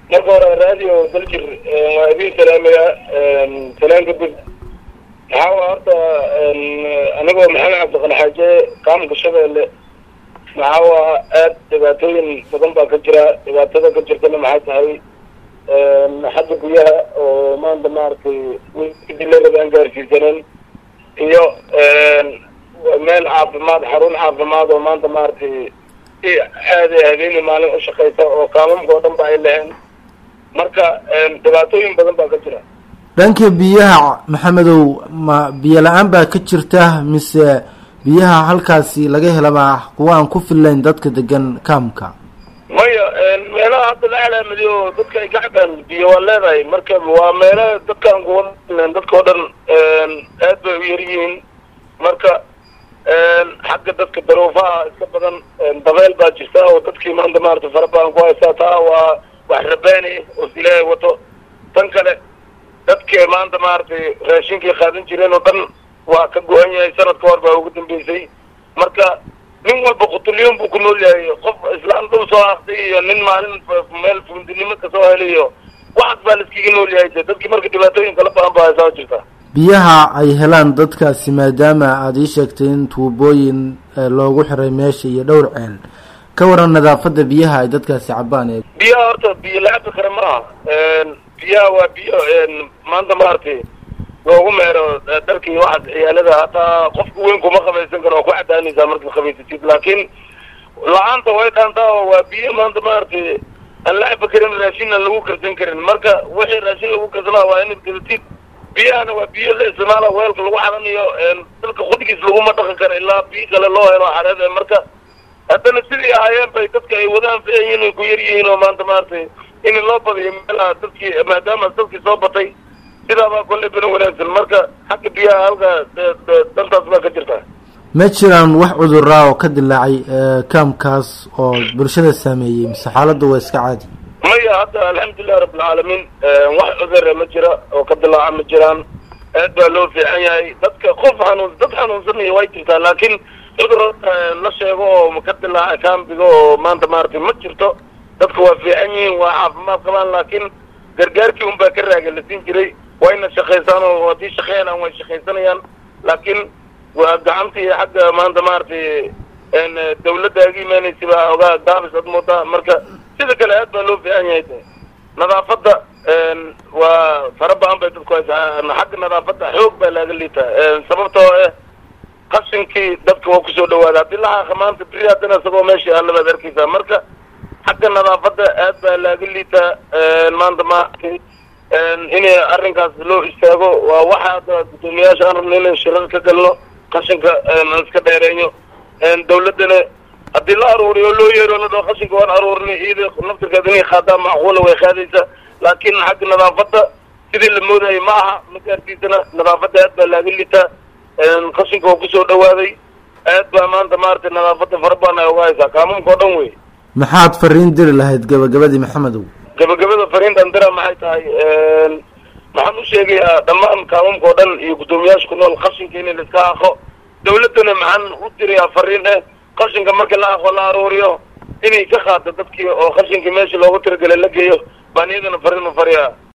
marka hore radio daljir waa idin salaamaya salaan kadib waxaa horta anigoo maxamed cabdiqani xaaje qaamka shabeelle maxaa aad dhibaatooyin badan baa ka jira. dhibaatada ka jirtana maxay tahay xagga biyaha oo maanta maaragtay wiilkii aan gaarsiisanen iyo meel caafimaad xarun caafimaad oo maanta maaragtay aad habeenii maalin u shaqeysa oo qaamamka oo dhan ba ay leheen. marka dhibaatooyin badan baa ka jira. dhanka biyaha maxamedow, ma biyo la-aan baa ka jirta mise biyaha halkaasi laga helama kuwa aan ku filayn dadka degan kaamka? maya meelaha hadda la calaamadiyo dadka ay ka cabaan biyo waa leedahay. marka waa meelaha dadkaan kuwa dadka oo dhan aad bay u yaryihiin. marka xagga dadka daruufaha iska badan dabeel baa jirta oo dadkii maanta maarata fara badan ku haysaa. taa waa wax rabaani oo ilaahay wato. tan kale dadkii maanta maaragtay raashinkii qaadan jireen oo dhan waa ka go-an yahay. sanadka hor baa ugu dambeysay. marka nin walba qutulyoon buu ku nool yahay. qof islaan dhul soo aktay iyo nin maalin meel fundinimo kasoo helayo waxaas baa laiskaga nool yahay. dadkii marka dhibaatooyin kala badan baa haysaa jirta. biyaha ay helaan dadkaasi maadaama aada ii sheegtay in tuubooyin loogu xiray meesha iyo dhowr ceel, ka waran nadaafada biyaha ay dadkaasi cabaan? biyaha horta biyo la cabi kara maaha. biyaha waa biyo maanta maaragtay loogu meero dharkii waxaas ciyaalada. hataa qofka weyn kuma qabaysan karo oo ku cadaanaysaa markaad qabaysatid. laakiin la-aanta way dhaantaa oo waa biyo maanta maaragtay aan la cabi karin, raashin aan lagu karsan karin. marka wixii raashin lagu karsanaa waa inaad gadatid. biyahana waa biyo la isticmaala weelka lagu xaranayo. dalka qudgiis laguma dhaqan karo ilaa biyo kale loo helo xareed. marka haddana sidii ahaayeen bay dadka ay wadaan fiayiin ay ku yar yihiin oo maanta maaragtay in loo badiyo meelaha dadkii maadaama dadkii soo batay sidaabaa kolle bina wanaagsan. marka xagga biyaha halka dantaas baa ka jirta. ma jiraan wax cuduraa oo ka dilaacay kaamkaas oo bulshada saameeyey mise xaaladda waa iska caadi? maya hadda alxamdulilahi rabbilcaalamiin wax cudura ma jira oo ka dilaaca ma jiraan. aad baa loo fiican yahay. dadka dad xanuunsanaya way jirtaa laakiin cudur la sheego oo ka dilaaca kaambiga oo maanta maaragtay ma jirto. dadka waa fiican yihiin, waa caafimaad qabaan. laakiin gargaarkii un baa ka raaga la siin jiray. wayna shaqaysaan oo haddii shaqeynaan way shaqaysanayaan. laakiin waa gacantii xagga maanta maaragtay dawladda aga imaanaysa baa ogaa gaabis ad moodaa. marka sida kale aad baa loo fiican yahay. nadaafadda waa fara badan bay dadku haysaa. xagga nadaafadda xoog baa laaga liitaa. sababtoo qashinkii dadka waa kusoo dhawaada. haddii laxaaqa maanta beri haddana isagoo meeshii aalabaad arkaysaa. marka xagga nadaafadda aad baa laaga liitaa. maanta maaragtay in arrinkaas loo istaago waa waxa hadda guddoomiyaasha aan rabno inaan shirada ka galno. qashinka aan iska dheereyno. dawladdana haddii la aruuriyo loo yeero la dhao qashinka waan aruurinay iyada naftirkeed inay qaadaan macquula way qaadaysaa. laakiin xagga nadaafadda sidii la moodayay ma aha. magaarkiisana nadaafadda aad baa laaga liitaa. qashinka waa kusoo dhawaaday. aad baa maanta maaragtay nadaafadda fara badan ay uga haysaa kaamamka oo dhan wey. maxaad fariin diri lahayd gabagabadii maxamedow? gabagabada fariintan dira maxay tahay? waxaan u sheegayaa dhammaan kaamamka oo dhan iyo guddoomiyaasha ku nool qashinka in la iska aqo. dawladdana maxaan u dirayaa fariin qashinka marka la aqo la aruuriyo inay ka qaado dadkii oo qashinkii meesha loogu tiragelay la geeyo baan iyadana fariin u fariyaa.